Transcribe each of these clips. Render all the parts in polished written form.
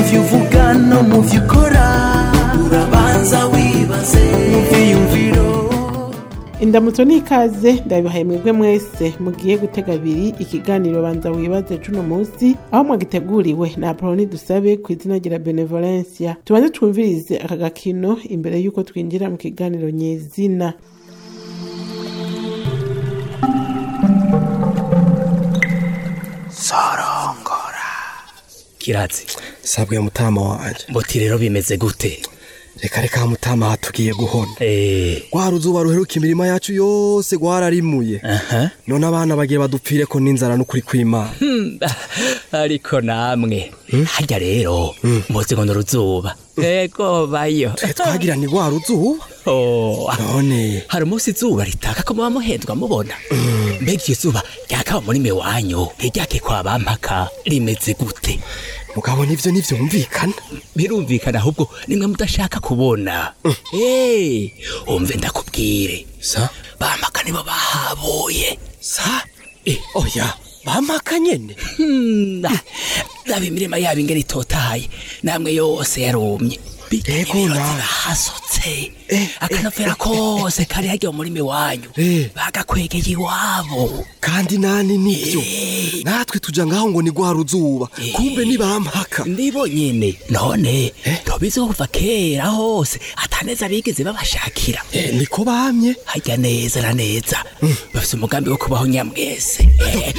muvyo uvuga no muvyo ukora urabanza wibaze muvyiyumviro. Indamutso n'ikaze ndabihaye mwebwe mwese mugiye gutega abiri ikiganiro banza wibaze cuno munsi aho mwagiteguriwe na Apoloni Dusabe ku izina rya Benevolencia. Tubanze twumvirize aka gakino imbere yuko twinjira mu kiganiro nyezina. Sorongora Kirazi sabwe mutama wanje mboti rero bimeze gute? Reka mutama hatugiye guhona Rwaruzuba ruheruka imirima yacu yose rwararimuye none abana bagiye badupfire ko n'inzara n'ukuri kw'Imana. Ariko namwe harya rero muzi ngo n'uruzuba ego bayo twagira ni Rwaruzuba none hari umunsi izuba ritaka ko muba muhendwa mubona mbega izuba ryakaba muri me wanyu ntiryake kwa bampaka rimeze gute? Mugabo nivyo mvikana birumvikana ahubwo nimwe mudashaka kubona. Umve ndakubwire sa bampaka nibo bahaboye sa oya bampaka nyene dabi imirima yabo ingene itotahaye namwe yose yarumye hasotse akanofera kose kari hagiye muri me wanyu bagakwegeye iwabo kandi nani nivyo natwe tuja ngaho ngo ni Rwaruzuba kumbe ni bampaka ndibo nyene none tobize kuva kera hose ataneza bigeze babashakira niko bamye harya neza na neza bafise umugambi wo kubaho nyamwese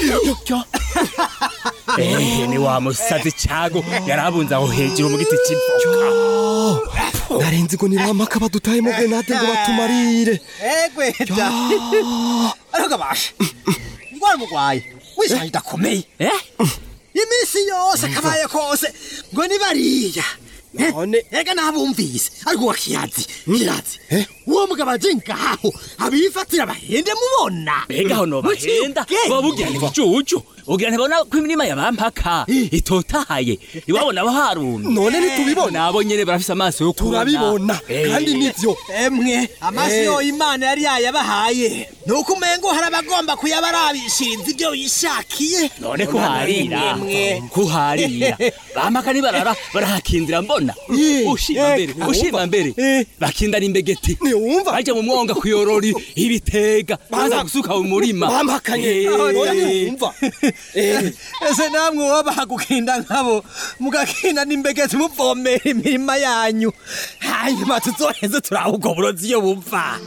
ni wa musazi cago yarabunze aho hejuru mu giti c'ivoka narenze ngo ni bampaka badutaye mu grenade ngo batumarire gweda ariko basha ngwara mugwaye wishaje dakomeye imisi yose kabaye kose ngo ni bariya none ega nabumvise ariko wakiyazi uwo mugabo aje ngaho abifatira bahende mubona mbega ho no bahenda babugira ni bicucu ugira ntibona ko imirima yabampaka itotahaye iwabona aho harumye none nitubibona nabo nyene barafise amaso yo kubona turabibona kandi nivyo emwe amaso yo Imana yari yabahaye nuko umengo harabagomba kuyabarabishiriza ibyo yishakiye none ko harira bampaka ni barara barahakindira mbona ushima mbere bakindana imbegeti niwumva baje mu mwonga kuyorori ibitega baza gusuka mu murima bampakanye niwumva ese namwe wabahagukinda nkabo mugakinda n'imbegeti muvomera imirima yanyu hanyuma tuzoheze turahubwo burozi iyo bumva.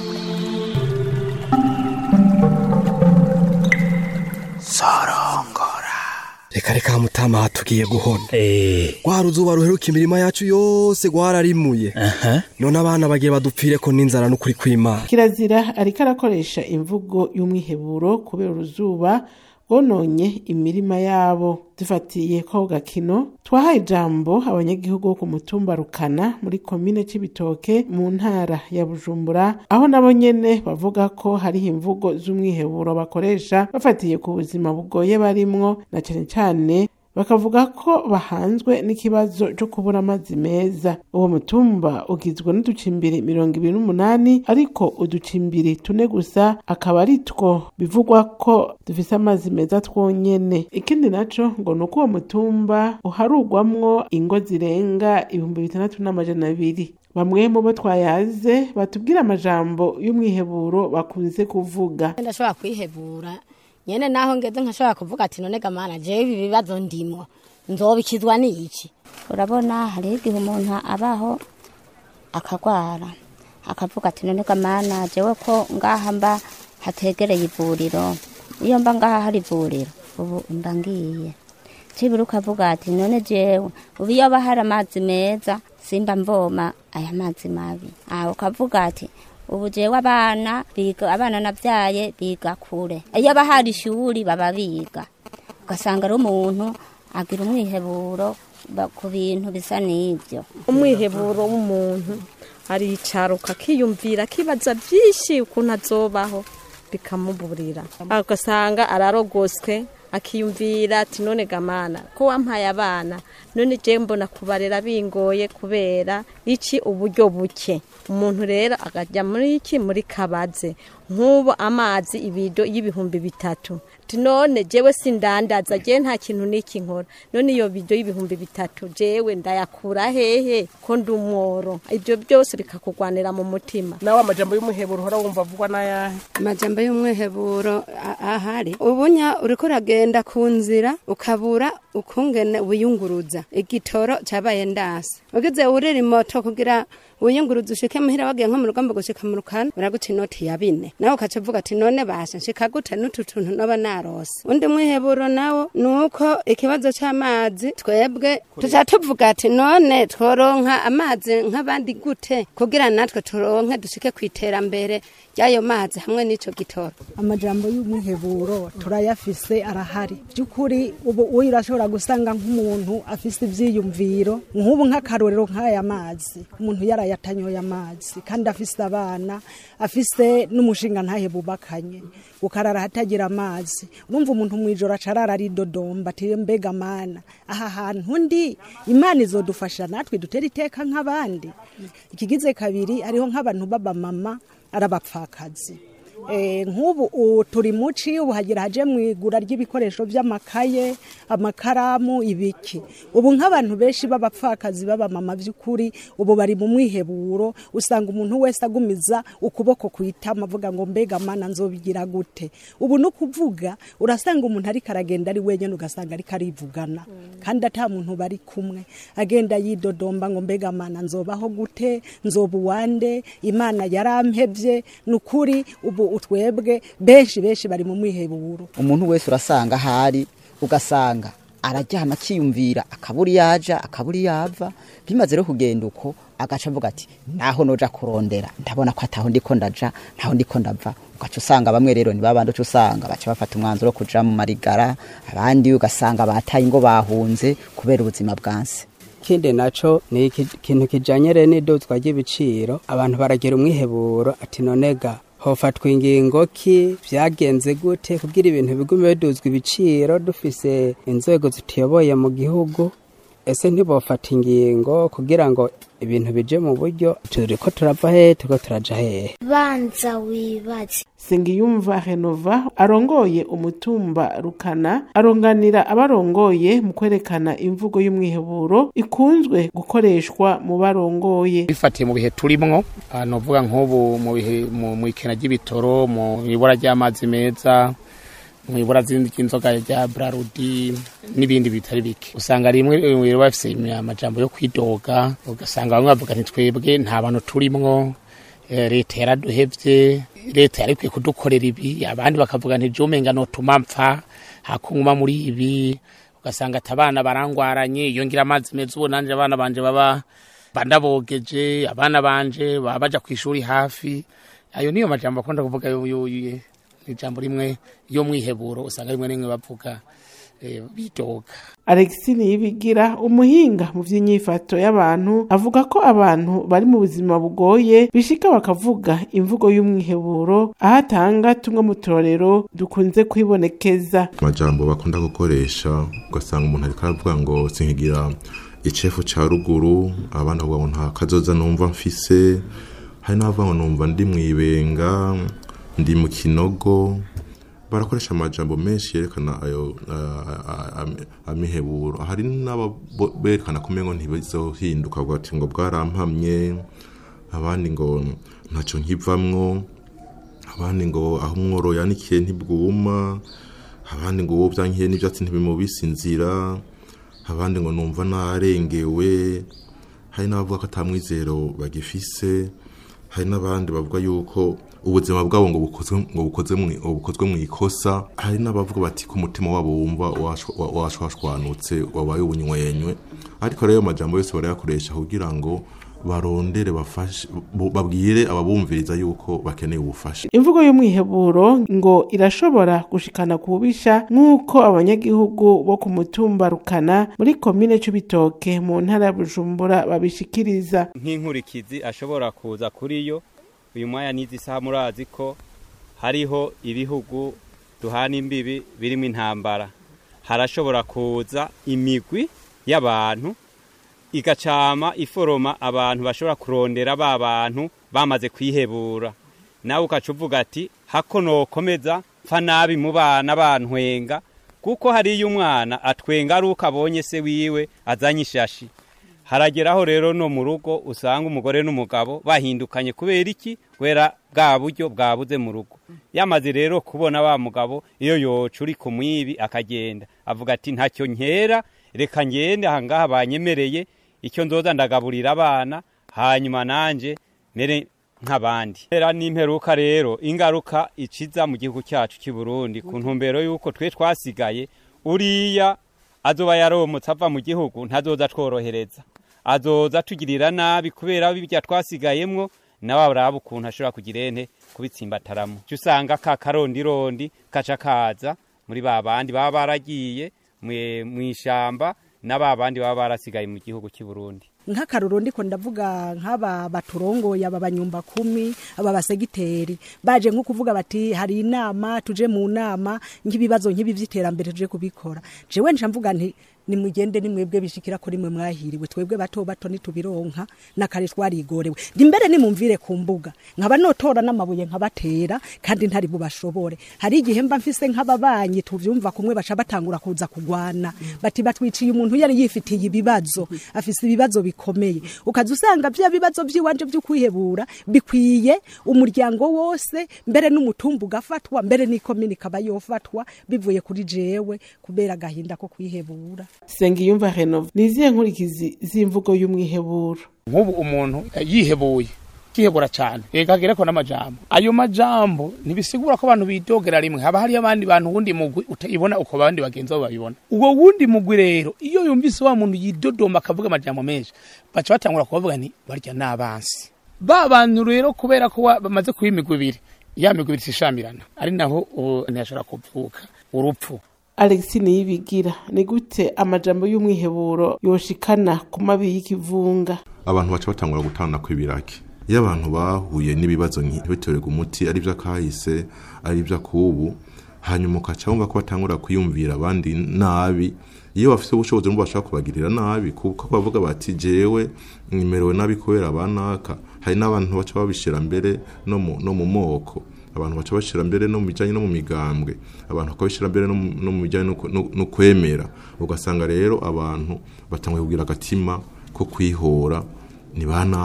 Sorongora reka mutama hatugiye guhona Rwaruzuba ruheruka imirima yacu yose rwararimuye none abana bagiye badupfire ko n'inzara n'ukuri kw'Imana. Kirazira ariko arakoresha imvugo y'umwiheburo kubera uruzuba gononye imirima yabo. Dufatiye ko gakino twahaye ijambo abanyagihugu bo ku mutumba Rukana muri komine Cibitoke mu ntara ya Bujumbura aho nabo nyene bavuga ko hari imvugo z'umwiheburo bakoresha bafatiye ku buzima bugoye barimwo na cane cane bakavuga ko bahanzwe n'ikibazo cyo kubura amazi meza. Uwo mutumba ugizwe n'uducimbiri 28 ariko uducimbiri 4 gusa akaba ari two bivugwa ko dufise amazi meza twonyene. Ikindi naco ngo nuko uwo mutumba uharugwamwo ingo zirenga 6200. Bamwe mu bo twayaze batubwira amajambo y'umwiheburo bakunze kuvuga. Ndashobora kwihebura nyene naho ngeze nkashobora kuvuga ati none gamana je ibi bibazo ndimo nzobikizwa n'iki. Urabona hari igihe umuntu abaho akagwara akavuga ati none gamana jewe ko ngaha mba hategereye ivuriro iyo mba ngaha hari ivuriro ubu mba ngiye cibura ukavuga ati none jewe ubu iyo bahari amazi meza simba mvoma aya mazi mabi ukavuga ati ubu jewe abana navyaye biga kure iyo bahari ishuri baba biga ugasanga ari umuntu agira umwiheburo ku bintu bisa n'ivyo. Umwiheburo w'umuntu aricaruka kiyumvira kibaza byinshi ukuntu azobaho bikamuburira ugasanga ararogoswe akiyumvira ati none gamana ko wampaye abana none je mbona kubarera bingoye kubera iki uburyo buke. Umuntu rero akajya muri iki muri kabaze nk'ubu amazi ibido y'ibihumbi 3 none jewe sindandaza je nta kintu niki nkora none iyo bido y'ibihumbi 3 jewe ndayakura hehe ko ndumworo ibyo byose bikakugwanira mu mutima nawe amajambo y'umuheburo hora wumva vugwa nayahe amajambo y'umuheburo ahari ubunya uriko uragenda ku nzira ukabura ukungene ubuyunguruza igitoro cyabaye ndase ugeze urira imoto kugira uyunguruza ushike muhira wagiye nko mu rugamba gushika mu rukana uraguca inoti ya 4 nawe ukacavuga ati none basha nshika gute n'ututuntu noba narose undi mwiheburo nawo nuko ikibazo c'amazi twebwe tuca tuvuga ati none tworonka amazi nk'abandi gute kugira natwe turonke dushike kwiterambere y'ayo mazi hamwe n'ico gitoro amajambo y'umwiheburo turayafise arahari byukuri ubu urashobora gusanga nk'umuntu afise ivyiyumviro nk'ubu nk'akarorero nk'aya mazi umuntu yatanyoye amazi kandi afise abana afise n'umushinga ntahe bubakanye ukarara hatagira amazi urumva umuntu mwijoro acarara ari dodomba ati mbega mana aha hantu ndi imana izodufasha natwe dutera iteka nk'abandi ikigize kabiri ariho nk'abantu baba mama arabapfakazi nk'ubu turi muci ubu hagira haje mwigura ry'ibikoresho by'amakaye amakaramu ibiki ubu nk'abantu benshi b'abapfakazi baba mama by'ukuri ubu bari mu mwiheburo usanga umuntu wese agumiza ukuboko kwitama avuga ngo mbega mana nzobigira gute ubu no kuvuga urasanga umuntu ari karagenda ari wenyene ugasanga ari karivugana kandi ata muntu bari kumwe agenda yidodomba ngo mbega mana nzobaho gute nzobuwande imana yarampevye nukuri ubu utwebwe benshi bari mu mwiheburo umuntu wese urasanga hari ugasanga arajyana akiyumvira akaburi yaja akaburi yava bimaze rero kugenda uko agaca avuga ati naho noja kurondera ndabona ko ataho ndiko ndaja ntaho ndiko ndava ugaca usanga bamwe rero ni babandi uca usanga baca bafata umwanzuro kuja mu marigara abandi ugasanga bataye ngo bahunze kubera ubuzima bwanse kinde naco ni ikintu kijanye rene n'idozwa ry'ibiciro abantu baragera umwiheburo ati nonega hofatwa ingingo ki vyagenze gute kugira ibintu bigume biduzwa ibiciro dufise inzego zituyoboye mu gihugu ese ntibofata ingingo kugira ngo ibintu bije mu buryo turiko turava he turiko turaja hehe banza wibaze Sengiyumva Renova arongoye umutumba Rukana aronganira abarongoye mu kwerekana imvugo y'umwiheburo ikunzwe gukoreshwa mu barongoye bifatiye mu bihe turimwo novuga nk'ubu mu bihe mu ikena ry'ibitoro mu ibora ry'amazi meza mu ibora z'inzoga rya Brarudi n'ibindi bitari bike usanga rimwe bafise amajambo yo kwidoga ugasanga bamwe bavuga nti twebwe nta bantu turimwo leta yaraduhevye leta yari kwiye kudukorera ibi abandi bakavuga nti jumenga no tumapfa hakunguma muri ibi ugasanga atabana barangwaranye iyo ngira amazi meza ubu nanje abana banje baba bandabogeje abana banje babaja kwishuri hafi ayo niyo majambo akunda kuvuga ijambo rimwe yo mwiheburo usanga rimwe nimwe bavuga bidoga. Alexine Yibigira umuhinga mu vy'inyifato y'abantu avuga ko abantu bari mu buzima bugoye bishika bakavuga imvugo y'umwiheburo ahatanga tumwe mu torero dukunze kwibonekeza amajambo bakunda gukoresha ugasanga umuntu ariko aravuga ngo sinkigira icefu ca ruguru abana bavuga ngo nta kazoza numva mfise hari n'abavuga ngo numva ndi mwibenga ndi mu kinogo barakoresha amajambo menshi yerekana ayo amiheburo hari n'aberekana kumengo ntibizohinduka bwati ngo bwarampamye abandi ngo ntaco nkivamwo abandi ngo aho umworo yanikiye ntibwuma abandi ngo byankiye n'ivyatsi ntibimubisa inzira abandi ngo numva narengewe hari n'abavuga ko atamwizero bagifise hari n'abandi bavuga yuko ubuzima bwabo ngo bukozwe mu ikosa hari n'abavuga bati ko umutima wabo wumva washwanutse wabaye ubunywenywe ariko rero amajambo yose barayakoresha kugira ngo barondere bafashe babwire ababumviriza yuko bakeneye ubufasha. Imvugo y'umwiheburo ngo irashobora gushikana kubisha nk'uko abanyagihugu bo ku mutumba Rukana muri komine Cibitoke mu ntara ya Bujumbura babishikiriza. Nk'inkurikizi ashobora kuza kuri yo uyu mwanya nizi saha murazi ko hariho ibihugu duhana imbibi birimo intambara harashobora kuza imigwi y'abantu igacama iforoma abantu bashobora kurondera ba bantu bamaze kwihebura nawe ukaca uvuga ati hako nokomeza pfa nabi mu bana bantwenga kuko hariyo umwana atwenga ari uko abonye se wiwe azanye ishashi harageraho rero no mu rugo usanga umugore n'umugabo bahindukanye kubera iki wera bwa buryo bwabuze mu rugo yamaze rero kubona wa mugabo iyo yoca uri ku mwibi akagenda avuga ati ntacyo nkera reka ngende ahangaha banyemereye icyo nzoza ndagaburira abana hanyuma nanje mere nk'abandi era n'imperuka rero ingaruka iciza mu gihugu cyacu cy'u Burundi ku ntumbero yuko twe twasigaye uriya azoba yaromotse ava mu gihugu ntazoza tworohereza azoza tugirira nabi kubera bijya twasigayemwo nawe araba ukuntu ashobora kugira ente kubitsimbataramo cyo usanga ka karondirondi kaca kaza muri babandi baba baragiye mu ishamba n'ababandi baba barasigaye mu gihugu cy'u Burundi nk'akaruro ndiko ndavuga nk'aba baturongoye aba banyumba 10 aba basegiteri baje nko kuvuga bati hari inama tuje mu nama nk'ibibazo nk'ibi vy'iterambere tuje kubikora jewe nca mvuga nti nimugende nimwebwe bishikira kuri mwe mwahiriwe twebwe bato bato nitubironka nakare twarigorewe ndimbere nimumvire ku mbuga nkaba notora n'amabuye nkabatera kandi ntari bubashobore hari igihe mba mfise nk'ababanyi tuvyumva kumwe baca batangura kuza kugwana bati batwiciye umuntu yari yifitiye ibibazo afise ibibazo bikomeye ukaza usanga bya bibazo by'iwanje byo kwihebura bikwiye umuryango wose mbere n'umutumbu gafatwa mbere n'ikomini kaba yofatwa bivuye kuri jewe kubera gahinda ko kwihebura Sengiyumva Renov niziye nkurikizi z'imvugo y'umwiheburo nk'ubu umuntu yihebuye kihebura cyane egagera ko n'amajambo ayo majambo nibisigura ko abantu bidogera rimwe haba hari abandi bantu wundi mugwi utayibona uko abandi bagenza babibona uwo wundi mugwi rero iyo yumvise wa muntu yidodoma akavuga amajambo menshi baca batangura kubavuga ni barya nabansi babantu rero kubera ko bamaze kwimigwa ibiri ya migwi bishamirana ari naho ntiyashobora kuvuka urupfu Alex Niyibigira ni gute amajambo y'umwiheburo yoshikana ku mabi y'ikivunga abantu baca batangura gutana kw'ibiraki iyo abantu bahuye n'ibibazo ntibitorega umuti ari byo kahise ari byo kubu hanyuma ukaca wumva ko batangura kwiyumvira abandi nabi iyo bafite ubushobozi n'ubwo bashaka kubagirira nabi kuko bavuga bati jewe nimerewe nabi kubera abanaka hari n'abantu baca babishira mbere no mu moko abantu baca bashira mbere no mu bijanye no mu migambwe abantu bakabishira mbere no mu bijanye no kwemera ugasanga rero abantu batanguye kugira agatima ko kwihora ni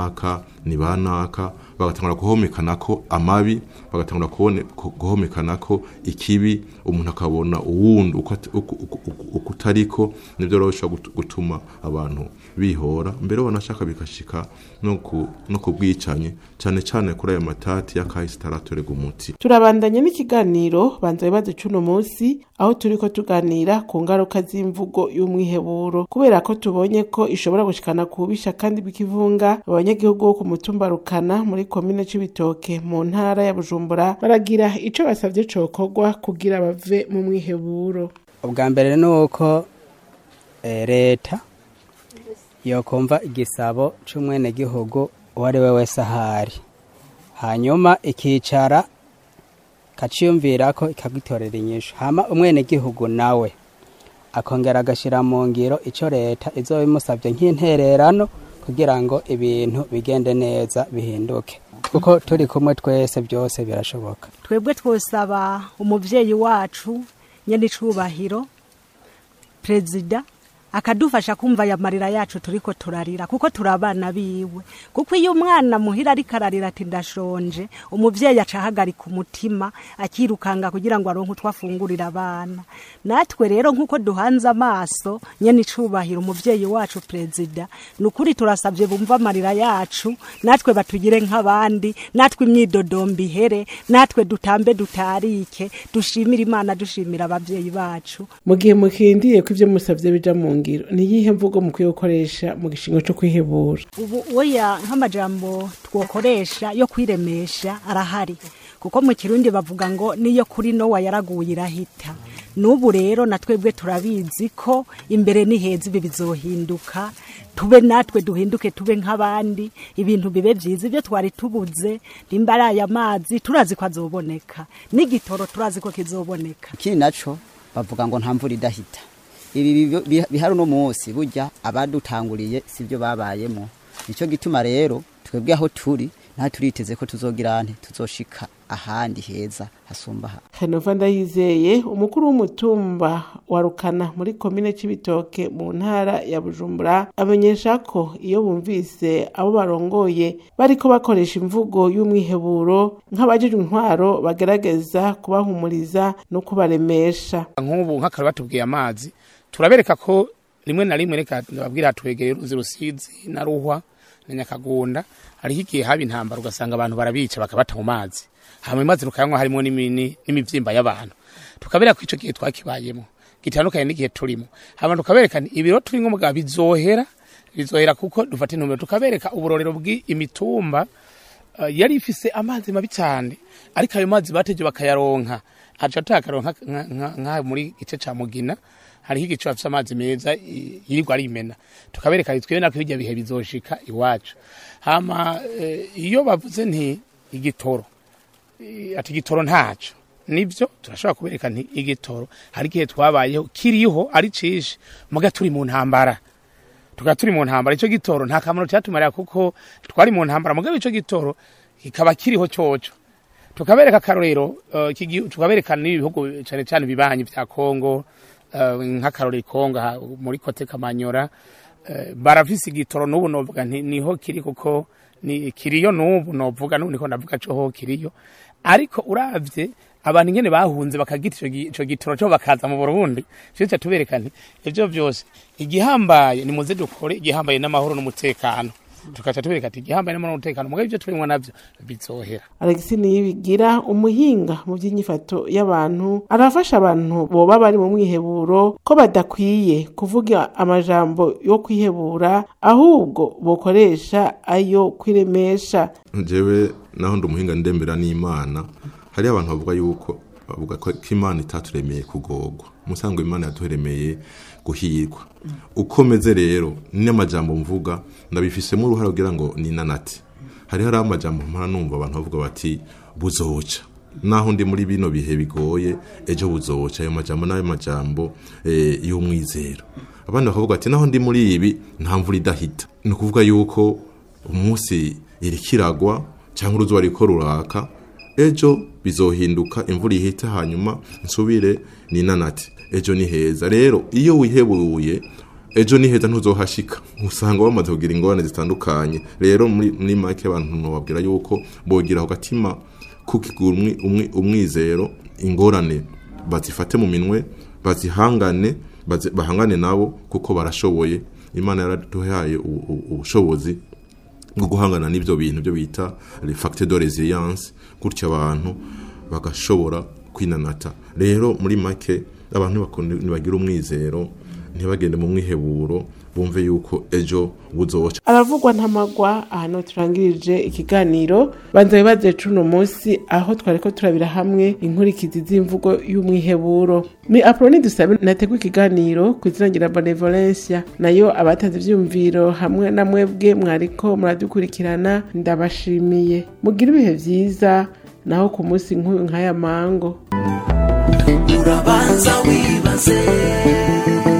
banaka bagatangura guhomekana ko amabi bagatangura guhomekana ko ikibi umuntu akabona uwundi ukutariko nibyo rosha gutuma abantu bihora mbere banashaka bikashika no kubwicanye cyane kuri aya matati yakahise taratorega umuti turabandanye n'ikiganiro banza bibazo cy'uno munsi aho turiko tuganira ku ngaruka z'imvugo y'umwiheburo kubera ko tubonye ko ishobora gushikana kubisha kandi bikivunga abanyagihugu bo ku mutumba Rukana muri komine Cibitoke mu ntara ya Bujumbura baragira ico basavye cokorwa kugira bave mu mwiheburo ubwa mbere nuko leta yokumva igisabo c'umwene gihugu uwari we wese ahari hanyuma ikicara kaciyumvira ko ikagitorera inyishu hama umwene gihugu nawe akongera agashira mu ngiro ico leta izobimusavye nk'intererano kugira ngo ibintu bigende neza bihinduke kuko turi kumwe twese byose birashoboka twebwe twosaba umuvyeyi wacu nyene icubahiro prezida akadufasha kumva ya marira yacu turiko turarira kuko turabana biwe kuko iyo umwana muhira ari kararira ati ndashonje umuvyeyi acahagarika umutima akirukanga kugira ngo aronke twafungurira abana natwe rero nkuko duhanze amaso nyene icubahiro umuvyeyi wacu prezida nukuri turasavye bumva marira yacu natwe batugire nk'abandi natwe imyidodombi ihere natwe dutambe dutarike dushimira Imana dushimira abavyeyi bacu mu gihe mukindiye ko ivyo musavye bija mu niyihe mvugo mukwiye gukoresha mu gishingo cyo kwihebura ubu oya nk'amajambo twokoresha yo kwiremesha arahari kuko mu Kirundi bavuga ngo niyo kuri Nowa yaraguye irahita n'ubu rero natwebwe turabizi ko imbere ni heza ibi bizohinduka tube natwe duhinduke tube nk'abandi ibintu bibe byiza ibyo twari tubuze nimbara ya mazi turazi ko azoboneka n'igitoro turazi ko kizoboneka kiri naco bavuga ngo nta mvura idahita ibi bihari no munsi burya abadutanguriye sivyo babayemo nico gituma rero twebwe aho turi nta turiteze ko tuzogira tuzoshika ahandi heza hasumba aha. Henova Ndayizeye umukuru w'umutumba wa Rukana muri komine Cibitoke mu ntara ya Bujumbura amenyesha ko iyo bumvise abo barongoye bariko bakoresha imvugo y'umwiheburo nk'abajejwe intwaro bagerageza kubahumuriza no kubaremesha. Nk'ubu nk'akaro batubwiye amazi turabereka ko rimwe na rimwe reka babwira twegeye uruzi Rusizi na Ruhwa na Nyakagunda hari igihe haba intambara ugasanga abantu barabica bakabata mu mazi hama imazi rukayanywa harimo n'imivyimba y'abantu tukabera ko ico gihe twakibayemo gitandukanye n'igihe turimo abantu tukabereka ibiro turi ngo mugabo bizohera kuko dufata intumbero tukabereka uburorero bw'imitumba yari ifise amazi mabi cyane ariko ayo mazi bateje bakayaronka aca takaronka nka muri gice ca Mugina hari igice afite amazi meza yirirwa arimena tukabereka twebwe nako bijya bihe bizoshika iwacu hama iyo bavuze nti igitoro ati igitoro ntaco nivyo turashobora kubereka nti igitoro hari gihe twabayeho kiriho ari cishe muga turi mu ntambara tugaturi mu ntambara ico gitoro nta kamaro cyatumarira kuko twari mu ntambara muga ico gitoro kikaba kiriho coco tukabereka karorero tukabereka n'ibihugu cyane cyane bibanyi bya Kongo nk'akarori Konga muri kote Kamanyora barafise igitoro n'ubu novuga niho kiri kuko ni kiriyo n'ubu novuga n'ubu niko ndavuga cyo ho kiriyo ariko uravye abantu ngene bahunze bakagita ico gitoro cyo bakaza mu Burundi cyo tuberekane ivyo byose igihambaye ni muze dukore igihambaye n'amahoro n'umutekano tukaca tubereka ati igihambaye n'amahoro n'umutekano mugabe ivyo turimwa navyo bizohera. Alexis Niyibigira umuhinga mu by'inyifato y'abantu arafasha abantu boba bari mu mwiheburo ko badakwiye kuvuga amajambo yo kwihebura ahubwo bokoresha ayo kwiremesha. Jewe naho ndumuhinga ndembera n'Imana hari abantu bavuga ko Imana itaturemeye kugogwa musango Imana yatuheremeye guhirwa ukomeze rero n'amajambo mvuga ndabifisemo uruhara kugira ngo ninanati hari amajambo mpana numva abantu bavuga bati buzoca naho ndi muri bino bihe bigoye ejo buzoca ayo majambo nayo majambo y'umwizero abandi bakavuga ati naho ndi muri ibi nta mvura idahita ni ukuvuga yuko umunsi irikiragwa cyangwa uruzuba riko ruraka ejo bizohinduka imvura ihita hanyuma nsubire ninanati ejo ni heza rero iyo wihebuye ejo ni heza ntuzohashika usanga bamaze kugira ingorane zitandukanye rero muri make abantu nobabwira yuko bogira ho gatima kukigura umwizero ingorane bazifate mu minwe bazihangane bahangane nabo kuko barashoboye Imana yaraduhaye ubushobozi bwo guhangana n'ibyo bintu byo bita les facteurs de résilience gutya abantu bagashobora kwinanata rero muri make abantu bagira umwizero ntibagende mu mwiheburo bumve yuko ejo buzoca. Aravugwa ntamagwa ahantu turangirije ikiganiro banza bibaze cuno munsi aho twareko turabira hamwe inkurikizi z'imvugo y'umwiheburo. Mi Aproni dusabe nategwa ikiganiro kwizirangira Benevolencia nayo abatanze ivyumviro hamwe na mwebwe mwariko muradukurikirana ndabashimiye mugira ibihe vyiza naho ku munsi nk'uyu nk'aya mango. Urabanza wibaze